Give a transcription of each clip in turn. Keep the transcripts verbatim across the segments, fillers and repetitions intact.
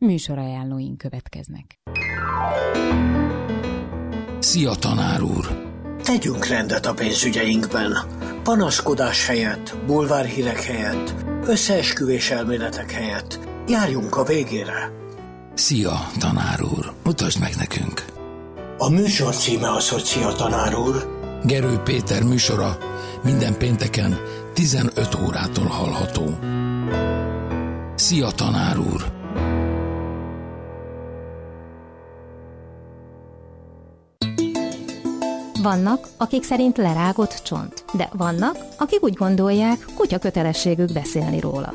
Műsorajánlóink következnek. Szia, tanár úr! Tegyünk rendet a pénzügyeinkben. Panaszkodás helyett, bulvárhírek helyett, összeesküvés elméletek helyett járjunk a végére. Szia, tanár úr! Mutasd meg nekünk! A műsor címe az, hogy Szia, tanár úr! Gerő Péter műsora minden pénteken tizenöt órától hallható. Szia, tanár úr! Vannak, akik szerint lerágott csont, de vannak, akik úgy gondolják, kutya kötelességük beszélni róla.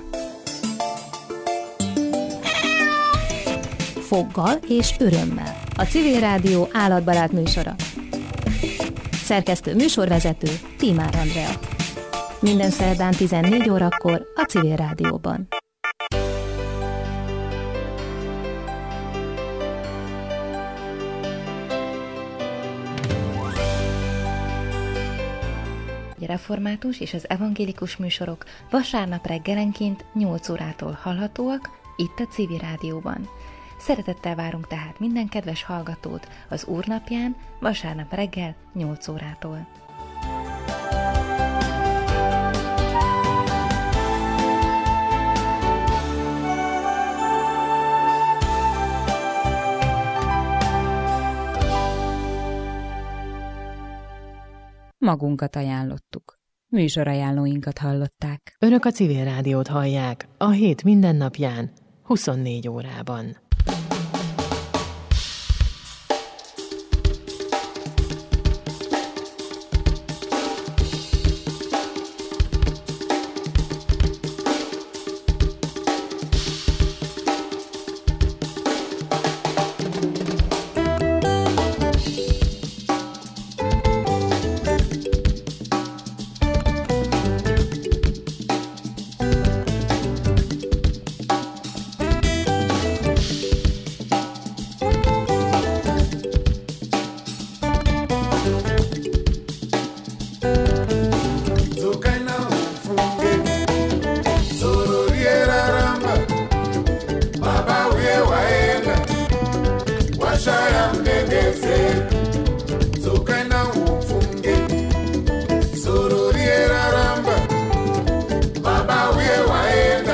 Foggal és örömmel. A Civil Rádió állatbarát műsora. Szerkesztő műsorvezető Tímár Andrea. Minden szerdán tizennégy órakor a Civil Rádióban. A református és az evangélikus műsorok vasárnap reggelenként nyolc órától hallhatóak itt a Civil Rádióban. Szeretettel várunk tehát minden kedves hallgatót az Úrnapján vasárnap reggel nyolc órától. Magunkat ajánlottuk. Műsorajánlóinkat hallották. Önök a Civil Rádiót hallják a hét minden napján, huszonnégy órában. Say